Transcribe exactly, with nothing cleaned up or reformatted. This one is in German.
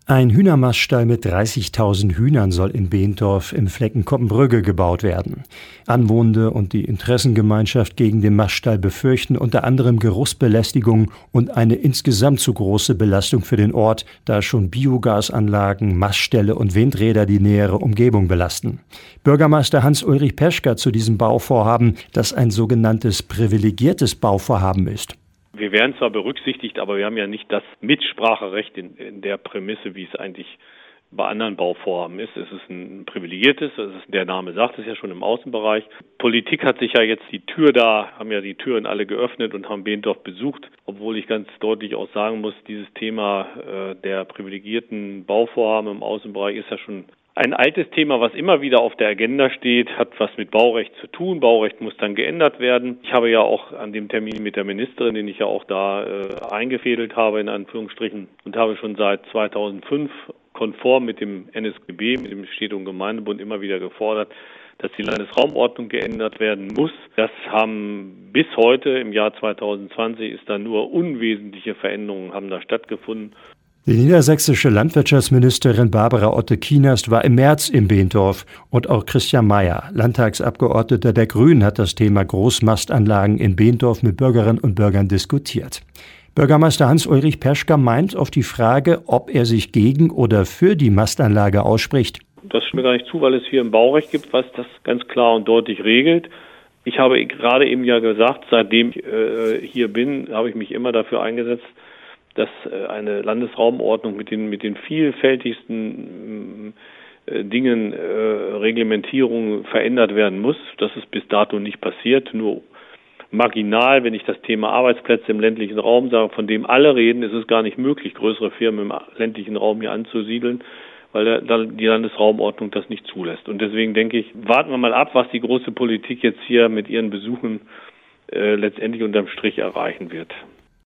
Ein Hühnermaststall mit dreißigtausend Hühnern soll in Behntorf im Flecken Koppenbrügge gebaut werden. Anwohner und die Interessengemeinschaft gegen den Maststall befürchten unter anderem Geruchsbelästigung und eine insgesamt zu große Belastung für den Ort, da schon Biogasanlagen, Mastställe und Windräder die nähere Umgebung belasten. Bürgermeister Hans-Ulrich Peschka zu diesem Bauvorhaben, das ein sogenanntes privilegiertes Bauvorhaben ist. Wir werden zwar berücksichtigt, aber wir haben ja nicht das Mitspracherecht in, in der Prämisse, wie es eigentlich bei anderen Bauvorhaben ist. Es ist ein privilegiertes, es ist, der Name sagt es ja schon, im Außenbereich. Politik hat sich ja jetzt die Tür da, haben ja die Türen alle geöffnet und haben Behntorf besucht, obwohl ich ganz deutlich auch sagen muss, dieses Thema äh, der privilegierten Bauvorhaben im Außenbereich ist ja schon ein altes Thema, was immer wieder auf der Agenda steht, hat was mit Baurecht zu tun. Baurecht muss dann geändert werden. Ich habe ja auch an dem Termin mit der Ministerin, den ich ja auch da äh, eingefädelt habe, in Anführungsstrichen, und habe schon seit zweitausendfünf konform mit dem N S G B, mit dem Städte- und Gemeindebund, immer wieder gefordert, dass die Landesraumordnung geändert werden muss. Das haben bis heute, im Jahr zweitausendzwanzig, ist da nur unwesentliche Veränderungen haben da stattgefunden. Die niedersächsische Landwirtschaftsministerin Barbara Otte-Kienast war im März in Behntorf und auch Christian Mayer, Landtagsabgeordneter der Grünen, hat das Thema Großmastanlagen in Behntorf mit Bürgerinnen und Bürgern diskutiert. Bürgermeister Hans-Ulrich Peschka meint auf die Frage, ob er sich gegen oder für die Mastanlage ausspricht. Das stimmt mir gar nicht zu, weil es hier ein Baurecht gibt, was das ganz klar und deutlich regelt. Ich habe gerade eben ja gesagt, seitdem ich äh, hier bin, habe ich mich immer dafür eingesetzt, dass eine Landesraumordnung mit den mit den vielfältigsten äh, Dingen, äh, Reglementierungen verändert werden muss. Das ist bis dato nicht passiert, nur marginal. Wenn ich das Thema Arbeitsplätze im ländlichen Raum sage, von dem alle reden, ist es gar nicht möglich, größere Firmen im ländlichen Raum hier anzusiedeln, weil der, die Landesraumordnung das nicht zulässt. Und deswegen denke ich, warten wir mal ab, was die große Politik jetzt hier mit ihren Besuchen äh, letztendlich unterm Strich erreichen wird.